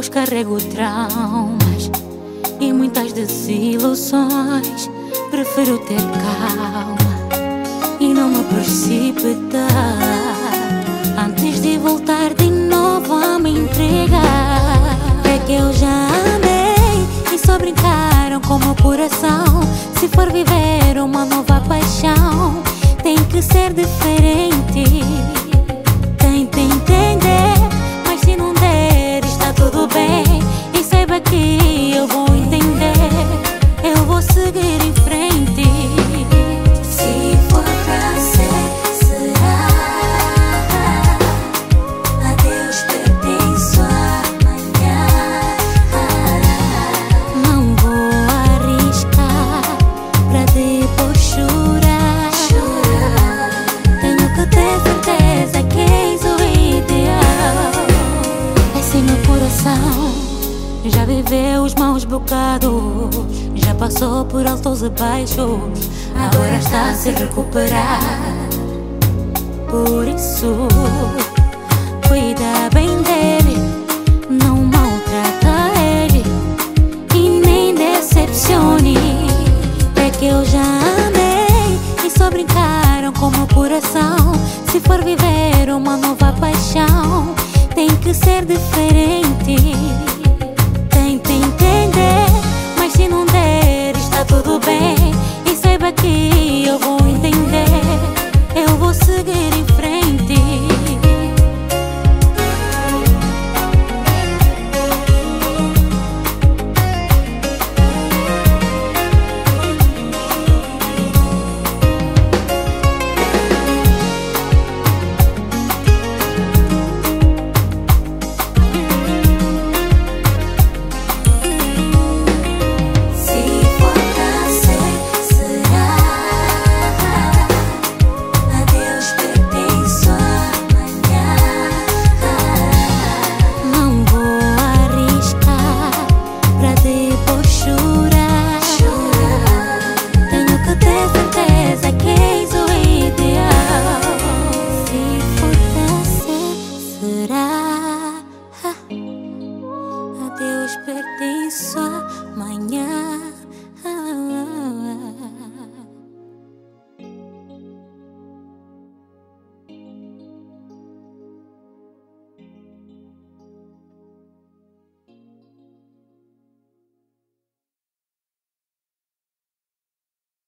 hoje carrego traumas e muitas desilusões. Prefiro ter calma e não me precipitar antes de voltar de novo a me entregar. É que eu já amei e só brincaram com meu coração. Se for viver uma nova paixão, tem que ser diferente. Tenta entender, mas se não der, está tudo bem. E saiba que eu vou entender, eu vou seguir em frente. Se for pra ser, será. Adeus pertenço amanhã. Não vou arriscar pra depois chorar. Tenho que ter certeza que és o ideal. Esse meu coração já viveu os maus bocados, já passou por altos e baixos, agora está a se recuperar. Por isso, cuida bem dele, não maltrata ele e nem decepcione. É que eu já amei e só brincaram com meu coração. Se for viver uma nova paixão, tem que ser diferente. Tenta entender, mas se não der, está tudo bem. E saiba que